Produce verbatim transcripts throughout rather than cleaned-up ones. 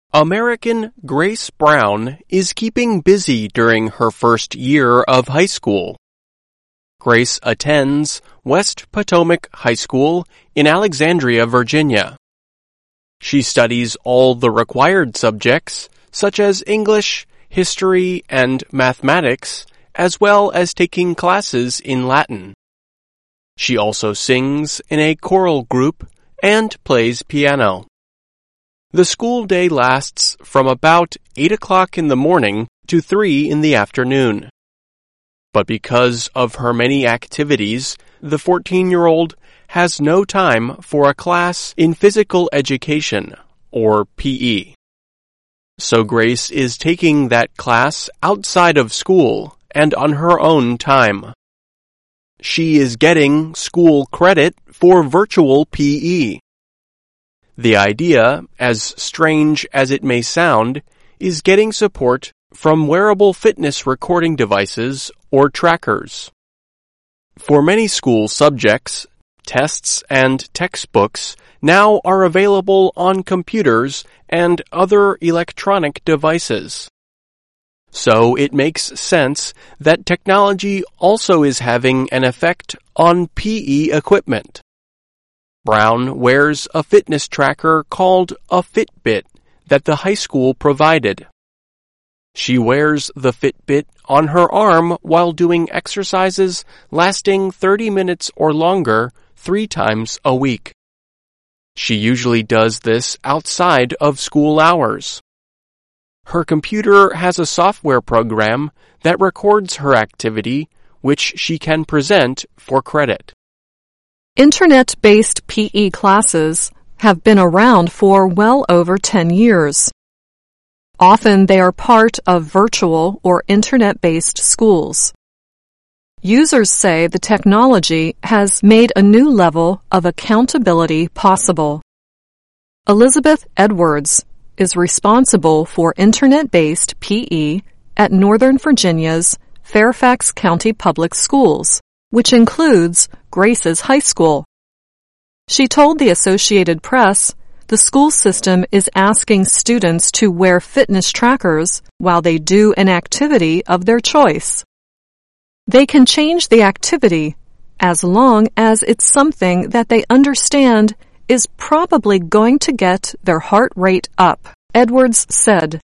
American Grace Brown is keeping busy during her first year of high school. Grace attends West Potomac High School in Alexandria, Virginia. She studies all the required subjects, such as English, history, and mathematics, as well as taking classes in Latin. She also sings in a choral group and plays piano. The school day lasts from about eight o'clock in the morning to three in the afternoon. But because of her many activities, the fourteen-year-old has no time for a class in physical education, or P E. So Grace is taking that class outside of school and on her own time. She is getting school credit for virtual P E. The idea, as strange as it may sound, is getting support from wearable fitness recording devices or trackers. For many school subjects, tests and textbooks now are available on computers and other electronic devices. So it makes sense that technology also is having an effect on P E equipment. Brown wears a fitness tracker called a Fitbit that the high school provided. She wears the Fitbit on her arm while doing exercises lasting thirty minutes or longer three times a week. She usually does this outside of school hours. Her computer has a software program that records her activity, which she can present for credit. Internet-based P E classes have been around for well over ten years. Often they are part of virtual or internet-based schools. Users say the technology has made a new level of accountability possible. Elizabeth Edwards is responsible for internet-based P E at Northern Virginia's Fairfax County Public Schools, which includes Grace's high school. She told the Associated Press the school system is asking students to wear fitness trackers while they do an activity of their choice. They can change the activity as long as it's something that they understand is probably going to get their heart rate up, Edwards said.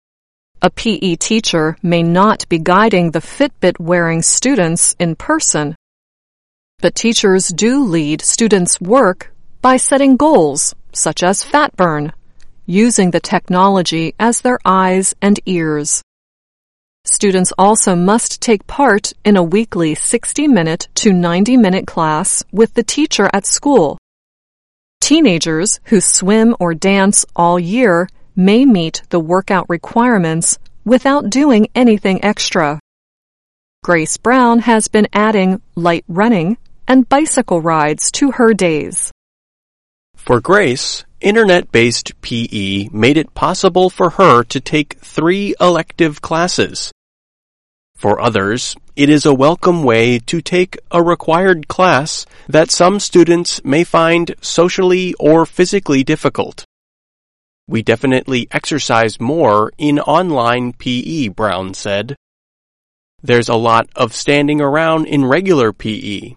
A P E teacher may not be guiding the Fitbit-wearing students in person, but teachers do lead students' work by setting goals, such as fat burn, using the technology as their eyes and ears. Students also must take part in a weekly sixty-minute to ninety-minute class with the teacher at school. Teenagers who swim or dance all year may meet the workout requirements without doing anything extra. Grace Brown has been adding light running and bicycle rides to her days. For Grace, internet-based P E made it possible for her to take three elective classes. For others, it is a welcome way to take a required class that some students may find socially or physically difficult. We definitely exercise more in online P E, Brown said. There's a lot of standing around in regular P E.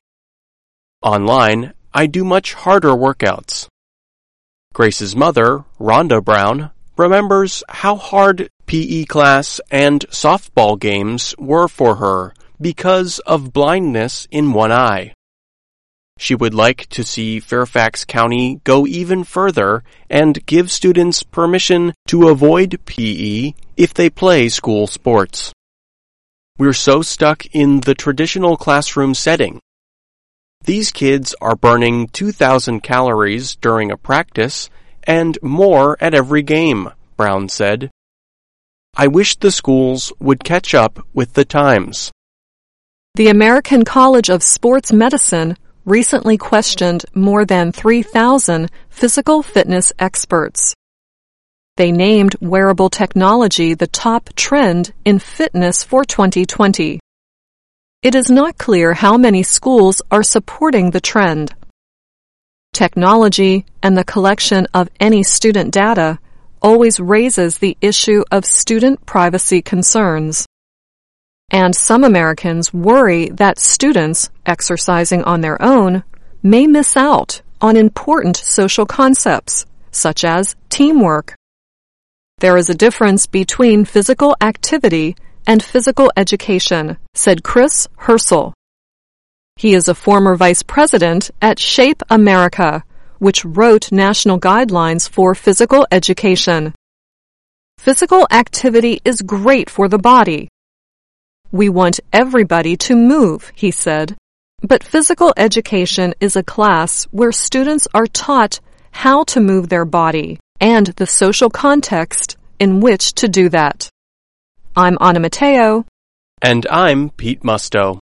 Online, I do much harder workouts. Grace's mother, Rhonda Brown, remembers how hard P E class and softball games were for her because of blindness in one eye. She would like to see Fairfax County go even further and give students permission to avoid P E if they play school sports. We're so stuck in the traditional classroom setting. These kids are burning two thousand calories during a practice and more at every game, Brown said. I wish the schools would catch up with the times. The American College of Sports Medicine recently questioned more than three thousand physical fitness experts. They named wearable technology the top trend in fitness for twenty twenty. It is not clear how many schools are supporting the trend. Technology and the collection of any student data always raises the issue of student privacy concerns. And some Americans worry that students exercising on their own may miss out on important social concepts, such as teamwork. There is a difference between physical activity and physical education, said Chris Herschel. He is a former vice president at Shape America, which wrote national guidelines for physical education. Physical activity is great for the body. We want everybody to move, he said, but physical education is a class where students are taught how to move their body and the social context in which to do that. I'm Anna Matteo. And I'm Pete Musto.